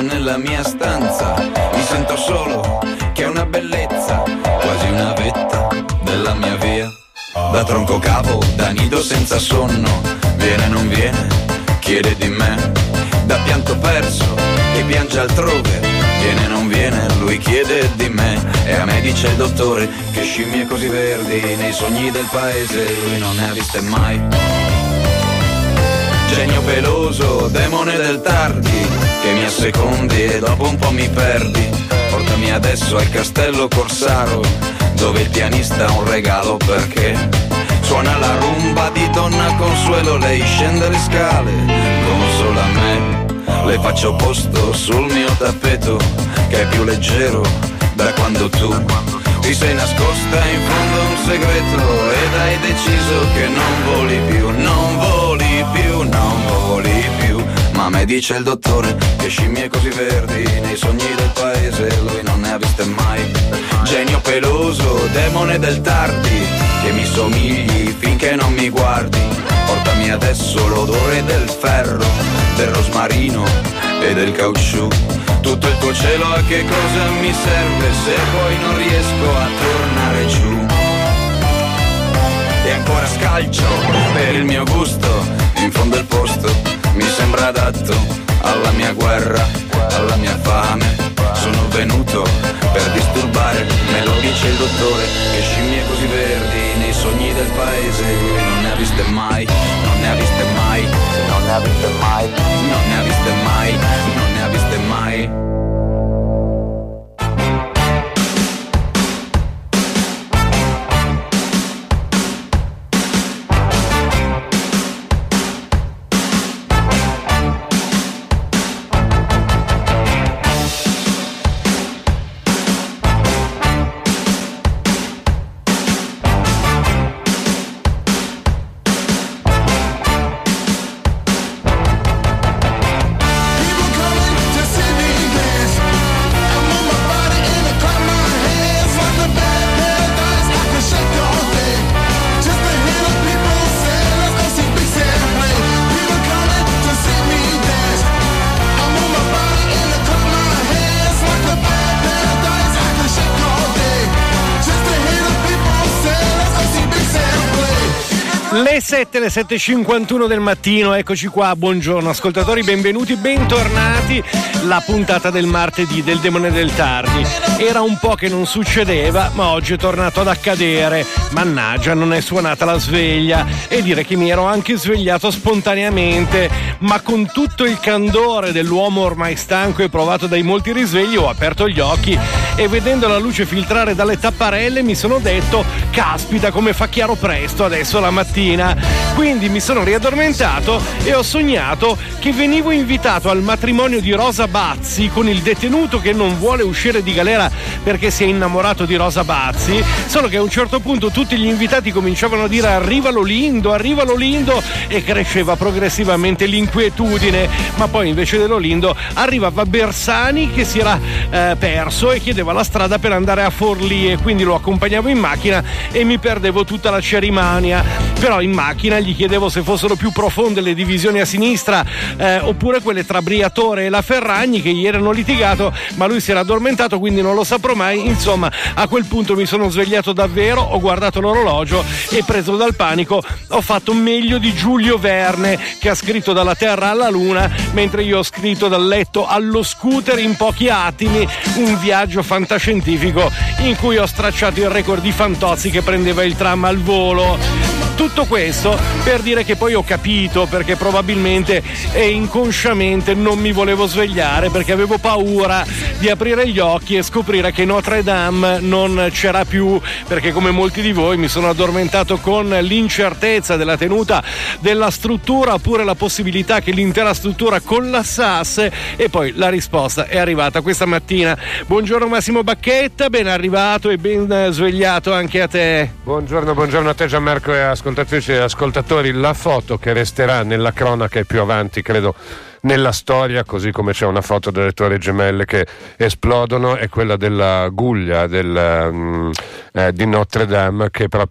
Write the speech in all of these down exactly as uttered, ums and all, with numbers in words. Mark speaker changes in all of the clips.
Speaker 1: nella mia stanza. Mi sento solo, che è una bellezza, quasi una vetta della mia via. Da tronco capo, da nido senza sonno, viene non viene, chiede di me. Da pianto perso, che piange altrove, viene non viene, lui chiede di me. E a me dice il dottore, che scimmie così verdi, nei sogni del paese lui non ne ha viste mai. Genio peloso, demone del tardi, che mi assecondi e dopo un po' mi perdi. Portami adesso al castello Corsaro, dove il pianista ha un regalo perché suona la rumba di Donna Consuelo. Lei scende le scale come solo a me, le faccio posto sul mio tappeto, che è più leggero da quando tu ti sei nascosta in fondo a un segreto ed hai deciso che non voli più, non voli più, non voli più. Ma me dice il dottore, che scimmie così verdi, nei sogni del paese lui non ne ha viste mai. Genio peloso, demone del tardi, che mi somigli finché non mi guardi. Portami adesso l'odore del ferro, del rosmarino e del caucciù. Tutto il tuo cielo a che cosa mi serve se poi non riesco a tornare giù. E ancora scalcio per il mio gusto, in fondo il posto mi sembra adatto alla mia guerra, alla mia fame. Sono venuto per disturbare, me lo dice il dottore, che scimmie così verdi, nei sogni del paese lui non ne ha viste mai, non ne ha viste mai, non ne ha viste mai, non ne ha viste mai, non ne ha viste mai.
Speaker 2: Le sette, le sette e cinquantuno del mattino, eccoci qua, buongiorno ascoltatori, benvenuti, bentornati. La puntata del martedì del Demone del Tardi. Era un po' che non succedeva, ma oggi è tornato ad accadere. Mannaggia, non è suonata la sveglia. E dire che mi ero anche svegliato spontaneamente, ma con tutto il candore dell'uomo ormai stanco e provato dai molti risvegli, ho aperto gli occhi e vedendo la luce filtrare dalle tapparelle mi sono detto, caspita, come fa chiaro presto adesso la mattina. Quindi mi sono riaddormentato e ho sognato che venivo invitato al matrimonio di Rosa Bazzi con il detenuto che non vuole uscire di galera perché si è innamorato di Rosa Bazzi, solo che a un certo punto tutti gli invitati cominciavano a dire arriva l'Olindo, arriva l'Olindo, e cresceva progressivamente l'inquietudine, ma poi invece dell'Olindo arrivava Bersani che si era eh, perso e chiedeva la strada per andare a Forlì, e quindi lo accompagnavo in macchina e mi perdevo tutta la cerimonia. Però in macchina gli chiedevo se fossero più profonde le divisioni a sinistra eh, oppure quelle tra Briatore e la Ferragni, che gli erano litigato, ma lui si era addormentato, quindi non lo saprò mai. Insomma, a quel punto mi sono svegliato davvero, ho guardato l'orologio e, preso dal panico, ho fatto meglio di Giulio Verne, che ha scritto Dalla Terra alla Luna, mentre io ho scritto Dal letto allo scooter in pochi attimi, un viaggio fantascientifico in cui ho stracciato il record di Fantozzi che prendeva il tram al volo. Tutto questo per dire che poi ho capito perché probabilmente e inconsciamente non mi volevo svegliare, perché avevo paura di aprire gli occhi e scoprire che Notre Dame non c'era più, perché come molti di voi mi sono addormentato con l'incertezza della tenuta della struttura oppure la possibilità che l'intera struttura collassasse, e poi la risposta è arrivata questa mattina. Buongiorno Massimo Bacchetta, ben arrivato e ben svegliato anche a te.
Speaker 3: Buongiorno, buongiorno a te Gianmarco e ascoltatrici e ascoltatori. La foto che resterà nella cronaca e più avanti credo nella storia, così come c'è una foto delle torri gemelle che esplodono, è quella della guglia del, um, eh, di Notre Dame, che proprio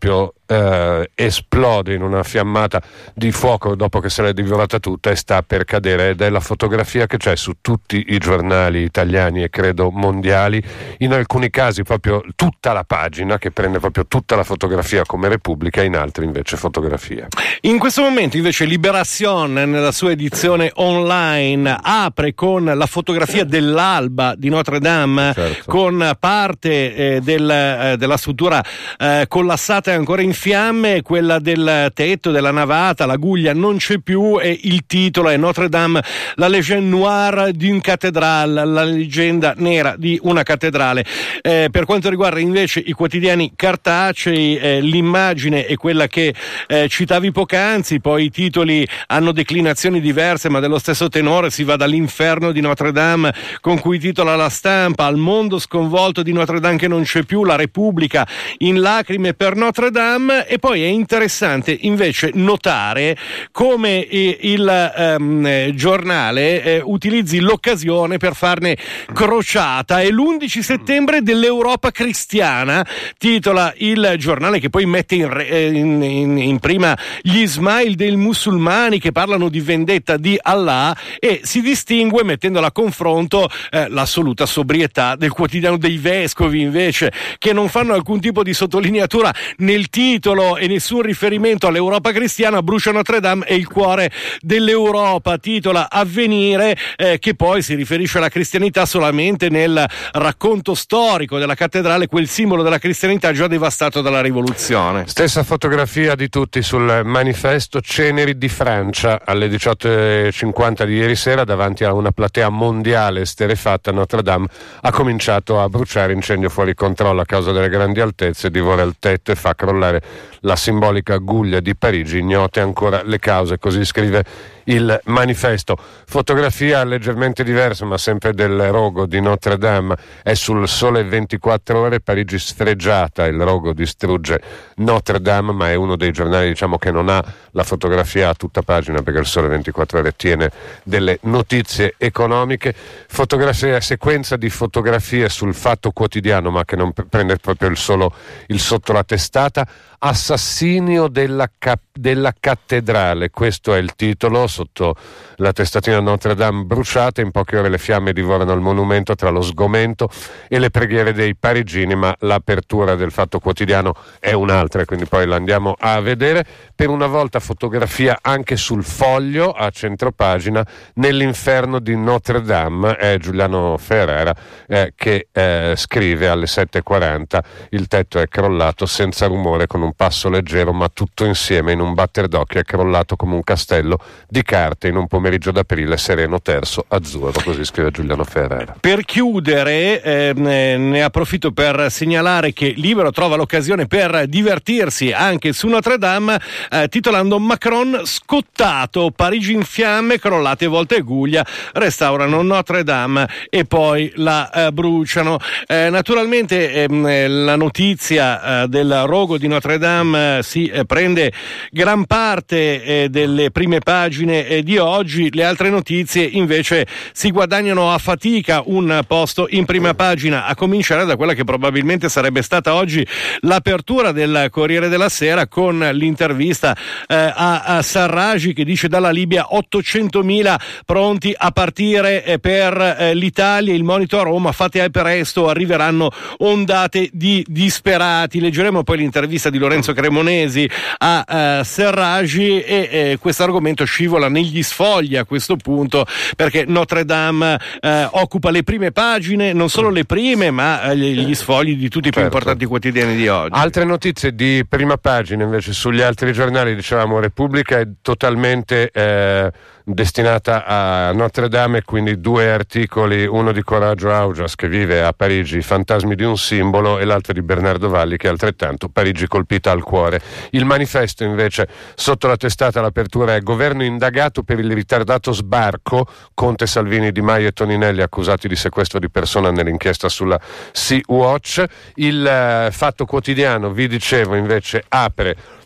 Speaker 3: eh, esplode in una fiammata di fuoco dopo che se l'è divorata tutta e sta per cadere, ed è la fotografia che c'è su tutti i giornali italiani e credo mondiali, in alcuni casi proprio tutta la pagina che prende proprio tutta la fotografia come Repubblica, in altri invece fotografia.
Speaker 2: In questo momento invece Libération nella sua edizione online apre con la fotografia dell'alba di Notre Dame, certo, con parte eh, del, eh, della struttura eh, collassata e ancora in fiamme, quella del tetto, della navata, la guglia non c'è più e il titolo è Notre Dame, la légende noire d'une cathédrale, la leggenda nera di una cattedrale. Eh, per quanto riguarda invece i quotidiani cartacei, eh, l'immagine è quella che eh, citavi poc'anzi, poi i titoli hanno declinazioni diverse ma dello stesso tenore, si va dall'inferno di Notre Dame con cui titola La Stampa, al mondo sconvolto di Notre Dame che non c'è più, La Repubblica in lacrime per Notre Dame. E poi è interessante invece notare come eh, il ehm, giornale eh, utilizzi l'occasione per farne crociata. È l'undici settembre dell'Europa cristiana, titola il giornale, che poi mette in, re, in, in, in prima gli smile dei musulmani che parlano di vendetta di Allah, e si distingue mettendo a confronto eh, l'assoluta sobrietà del quotidiano dei vescovi invece, che non fanno alcun tipo di sottolineatura nel titolo e nessun riferimento all'Europa cristiana. Brucia Notre Dame è il cuore dell'Europa, titola Avvenire, eh, che poi si riferisce alla cristianità solamente nel racconto storico della cattedrale, quel simbolo della cristianità già devastato dalla rivoluzione.
Speaker 3: Stessa fotografia di tutti sul manifesto Ceneri di Francia alle diciotto e cinquanta di ieri sera, davanti a una platea mondiale esterrefatta. Notre Dame ha cominciato a bruciare, incendio fuori controllo a causa delle grandi altezze, divora il tetto e fa crollare la simbolica guglia di Parigi, ignote ancora le cause, così scrive il manifesto. Fotografia leggermente diversa ma sempre del rogo di Notre Dame è sul Sole ventiquattro Ore, Parigi sfregiata, il rogo distrugge Notre Dame, ma è uno dei giornali, diciamo, che non ha la fotografia a tutta pagina, perché il Sole ventiquattro Ore tiene delle notizie economiche. Fotografia, sequenza di fotografie sul Fatto Quotidiano, ma che non prende proprio il solo il sotto la testata. Assassinio della, cap- della cattedrale, questo è il titolo, sotto la testatina Notre Dame bruciata, in poche ore le fiamme divorano il monumento tra lo sgomento e le preghiere dei parigini, ma l'apertura del Fatto Quotidiano è un'altra, quindi poi la andiamo a vedere. Per una volta fotografia anche sul Foglio a centropagina, nell'inferno di Notre Dame, è Giuliano Ferrera eh, che eh, scrive alle sette e quaranta: il tetto è crollato senza rumore, con un passo leggero, ma tutto insieme in un batter d'occhio è crollato come un castello di carte in un pomeriggio d'aprile sereno, terzo, azzurro, così scrive Giuliano Ferrera.
Speaker 2: Per chiudere eh, ne approfitto per segnalare che Libero trova l'occasione per divertirsi anche su Notre Dame, eh, titolando Macron scottato, Parigi in fiamme, crollate volte e guglia, restaurano Notre Dame e poi la eh, bruciano. Eh, naturalmente eh, la notizia eh, del rogo di Notre Dame eh, si eh, prende gran parte eh, delle prime pagine eh, di oggi. Le altre notizie invece si guadagnano a fatica un posto in prima pagina, a cominciare da quella che probabilmente sarebbe stata oggi l'apertura del Corriere della Sera, con l'intervista eh, a, a Sarraj, che dice: dalla Libia ottocentomila pronti a partire eh, per eh, l'Italia, il monito a Roma, fate presto, arriveranno ondate di disperati. Leggeremo poi l'intervista di Lorenzo Cremonesi a uh, Sarraj e eh, questo argomento scivola negli sfogli a questo punto, perché Notre Dame eh, occupa le prime pagine, non solo le prime, ma eh, gli sfogli di tutti i più
Speaker 3: certo.
Speaker 2: importanti quotidiani di oggi.
Speaker 3: Altre notizie di prima pagina invece sugli altri giornali, dicevamo Repubblica è totalmente eh, destinata a Notre Dame, e quindi due articoli, uno di Coraggio Augias che vive a Parigi, fantasmi di un simbolo, e l'altro di Bernardo Valli che è altrettanto Parigi colpita al cuore. Il manifesto invece sotto la testata, l'apertura è: governo indagato per il ritardato sbarco, Conte, Salvini, Di Maio e Toninelli accusati di sequestro di persona nell'inchiesta sulla Sea Watch. Il uh, Fatto Quotidiano, vi dicevo, invece apre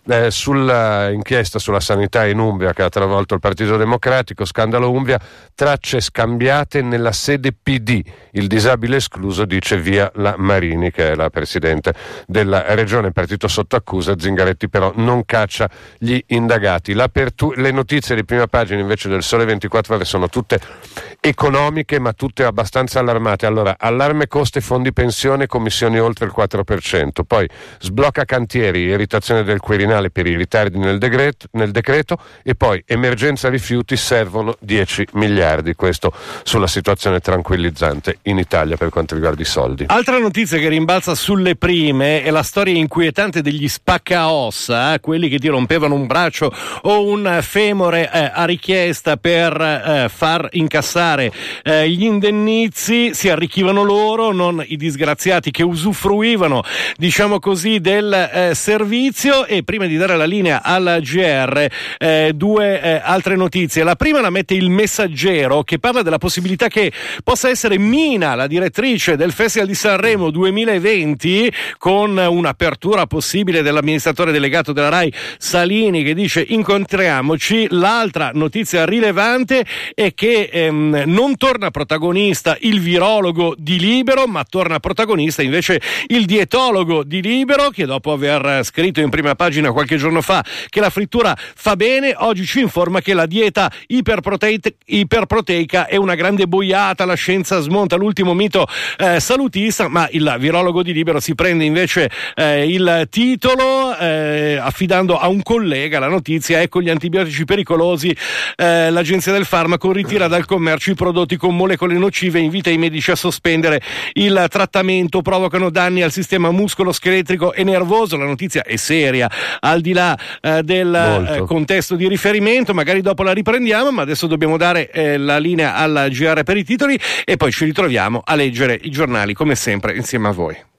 Speaker 3: Eh, sull'inchiesta sulla sanità in Umbria che ha travolto il Partito Democratico, scandalo Umbria, tracce scambiate nella sede P D, il disabile escluso, dice via la Marini, che è la presidente della regione, partito sotto accusa. Zingaretti però non caccia gli indagati. L'apertura, le notizie di prima pagina invece del Sole ventiquattro Ore sono tutte economiche, ma tutte abbastanza allarmate. Allora, allarme costi fondi pensione, commissioni oltre il quattro per cento, poi sblocca cantieri, irritazione del Quirinale per i ritardi nel decreto, nel decreto, e poi emergenza rifiuti, servono dieci miliardi. Questo sulla situazione tranquillizzante in Italia per quanto riguarda i soldi.
Speaker 2: Altra notizia che rimbalza sulle prime è la storia inquietante degli spaccaossa, eh, quelli che ti rompevano un braccio o un femore eh, a richiesta per eh, far incassare eh, gli indennizi. Si arricchivano loro, non i disgraziati che usufruivano, diciamo così, del eh, servizio. E prima di dare la linea alla G R, eh, due eh, altre notizie. La prima la mette Il Messaggero, che parla della possibilità che possa essere Mina la direttrice del Festival di Sanremo duemilaventi, con un'apertura possibile dell'amministratore delegato della Rai Salini, che dice incontriamoci. L'altra notizia rilevante è che ehm, non torna protagonista il virologo di Libero, ma torna protagonista invece il dietologo di Libero, che dopo aver scritto in prima pagina qualche giorno fa che la frittura fa bene, oggi ci informa che la dieta iperprote- iperproteica è una grande boiata, la scienza smonta l'ultimo mito eh, salutista. Ma il virologo di Libero si prende invece eh, il titolo eh, affidando a un collega la notizia: ecco gli antibiotici pericolosi, eh, l'agenzia del farmaco ritira dal commercio i prodotti con molecole nocive, invita i medici a sospendere il trattamento, provocano danni al sistema muscolo-scheletrico e nervoso. La notizia è seria, al di là eh, del eh, contesto di riferimento. Magari dopo la riprendiamo, ma adesso dobbiamo dare eh, la linea alla G R per i titoli e poi ci ritroviamo a leggere i giornali come sempre insieme a voi.